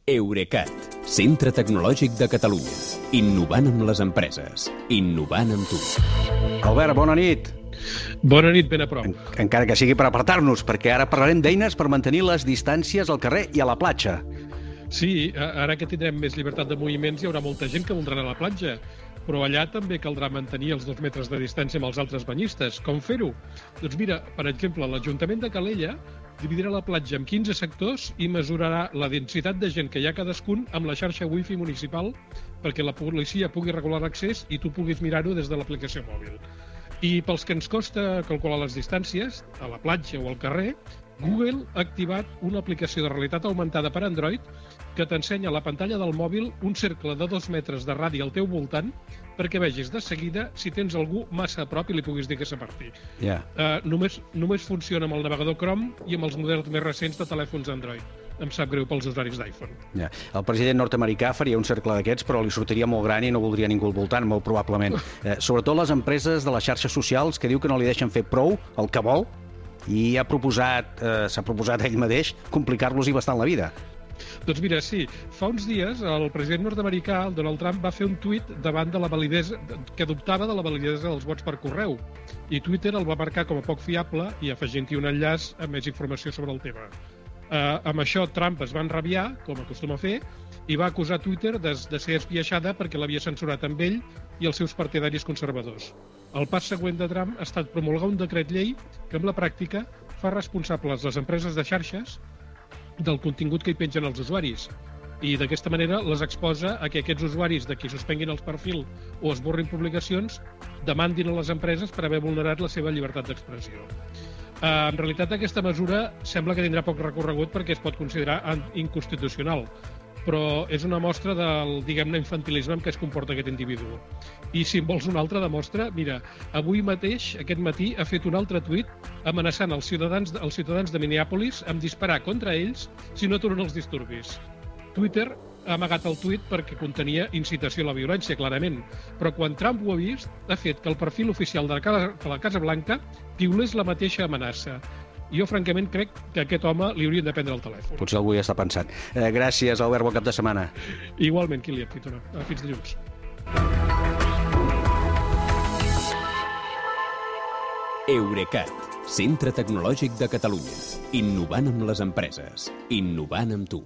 Eurecat, centre tecnològic de Catalunya. Innovant amb les empreses. Innovant amb tu. Albert, bona nit. Bona nit, ben a prop. Encara que sigui per apartar-nos, perquè ara parlarem d'eines per mantenir les distàncies al carrer i a la platja. Sí, ara que tindrem més llibertat de moviments hi haurà molta gent que voldrà anar a la platja, però allà també caldrà mantenir els 2 metres de distància amb els altres banyistes. Com fer-ho? Doncs mira, per exemple, l'Ajuntament de Calella dividirà la platja en 15 sectors i mesurarà la densitat de gent que hi ha cadascun amb la xarxa wifi municipal perquè la policia pugui regular l'accés i tu puguis mirar-ho des de l'aplicació mòbil. I pels que ens costa calcular les distàncies, a la platja o al carrer, Google ha activat una aplicació de realitat augmentada per Android que t'ensenya a la pantalla del mòbil un cercle de 2 metres de radi al teu voltant perquè vegis de seguida si tens algú massa a prop i li puguis dir que s'aparti. Només funciona amb el navegador Chrome i amb els models més recents de telèfons Android. Em sap greu pels usuaris d'iPhone. El president nord-americà faria un cercle d'aquests, però li sortiria molt gran i no voldria ningú al voltant, molt probablement. Sobretot les empreses de les xarxes socials que diu que no li deixen fer prou el que vol i s'ha proposat ell mateix complicar-los-hi bastant la vida. Doncs mira, sí, fa uns dies el president nord-americà, el Donald Trump, va fer un tuit davant de la validesa que dubtava de la validesa dels vots per correu i Twitter el va marcar com a poc fiable i afegint-hi un enllaç amb més informació sobre el tema. Amb això Trump es va enrabiar, com acostuma a fer, i va acusar Twitter de ser espiaixada perquè l'havia censurat amb ell i els seus partidaris conservadors. El pas següent de Trump ha estat promulgar un decret llei que, en la pràctica, fa responsables les empreses de xarxes del contingut que hi pengen els usuaris i d'aquesta manera les exposa a que aquests usuaris de qui suspenguin els perfils o esborrin publicacions demandin a les empreses per haver vulnerat la seva llibertat d'expressió. En realitat aquesta mesura sembla que tindrà poc recorregut perquè es pot considerar inconstitucional, però és una mostra del, diguem-ne, infantilisme en què es comporta aquest individu. I si en vols una altra demostra, mira, avui mateix, aquest matí, ha fet un altre tuit amenaçant els ciutadans de Minneapolis amb disparar contra ells si no aturen els disturbis. Twitter ha amagat el tuit perquè contenia incitació a la violència, clarament, però quan Trump ho ha vist, ha fet que el perfil oficial de la Casa Blanca piulés la mateixa amenaça. Jo, francament, crec que a aquest home li haurien de prendre el telèfon. Potser algú ja està pensant. Gràcies, Albert, bon cap de setmana. Igualment, Kilian, fins dilluns. Eurecat, centre tecnològic de Catalunya. Innovant amb les empreses. Innovant amb tu.